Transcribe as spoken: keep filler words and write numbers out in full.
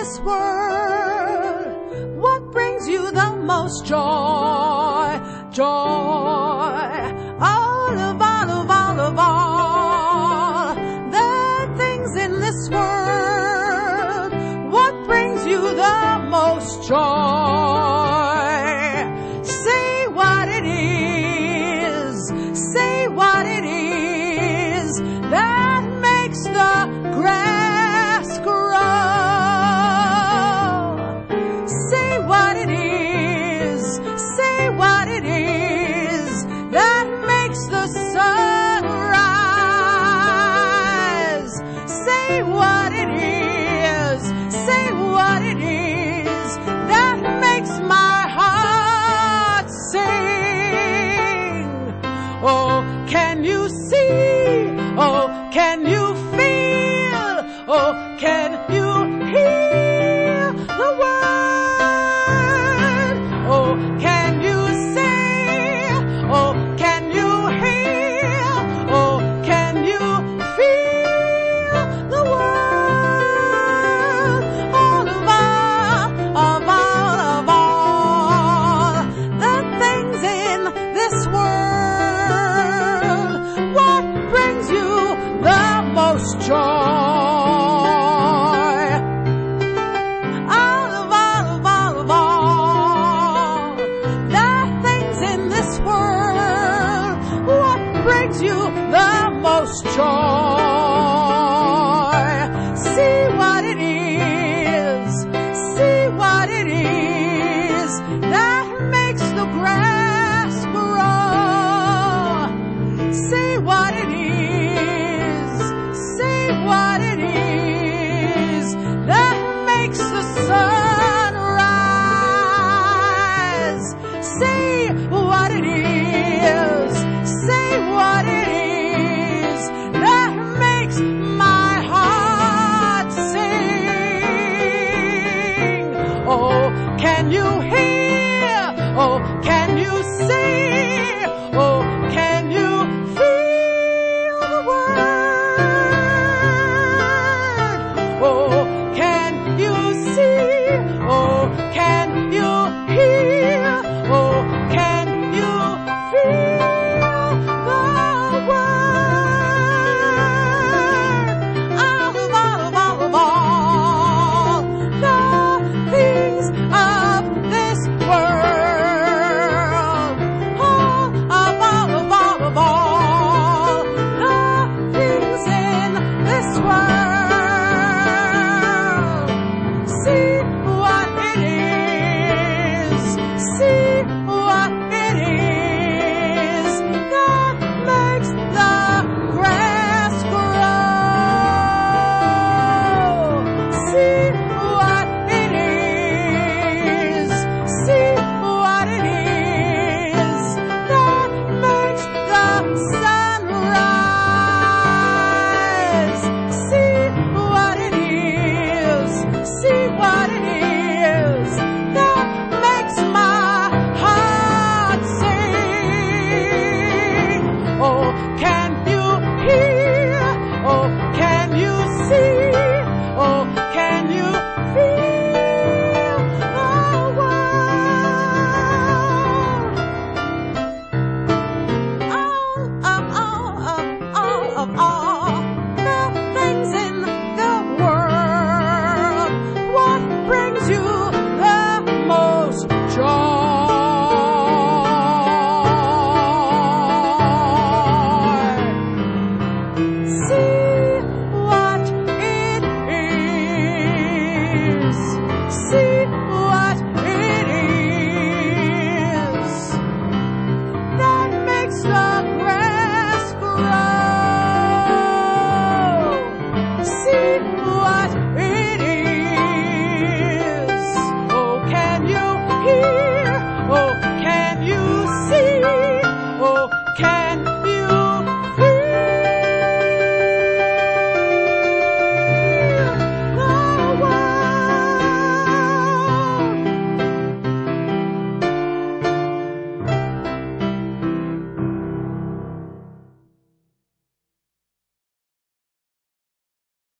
this world, what brings you the most joy? Joy. All of all of all of all the things in this world, what brings you the most joy? Say what it is, say what it is that makes the grass grow. Say what it is, say what it is that makes the sun rise. Say what it is, say what it is that makes my heart sing. Oh, can you see? Oh, can you feel? Oh, can you hear the word? Oh, can you say? Oh, can you hear? Oh, can you feel the word? All of all, of all, of all the things in this world, what brings you the most joy? All of all, of all, of all the things in this world, what brings you the most joy?